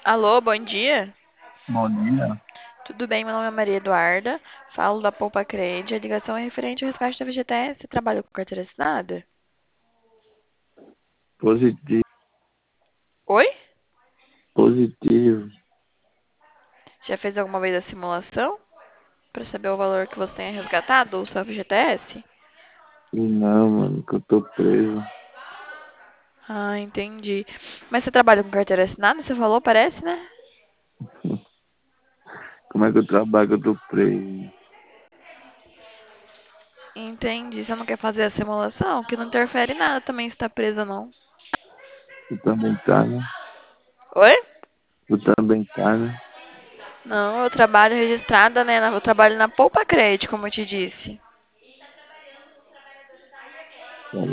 Alô, bom dia. Bom dia. Tudo bem? Meu nome é Maria Eduarda. Falo da Poupa Crede. A ligação é referente ao resgate da FGTS. Você trabalha com carteira assinada? Positivo, Oi? positivo. Já fez alguma vez a simulação para saber o valor que você tem resgatado do seu FGTS? E não, mano, que eu tô preso. Ah, entendi. Mas você trabalha com carteira assinada? Você falou, parece, né? Como é que eu trabalho que eu tô preso? Entendi. Você não quer fazer a simulação? Que não interfere em nada também se tá presa, não. Tu também tá, né? Oi? Tu também tá, né? Não, eu trabalho registrada, né? Eu trabalho na Poupa Cred, como eu te disse.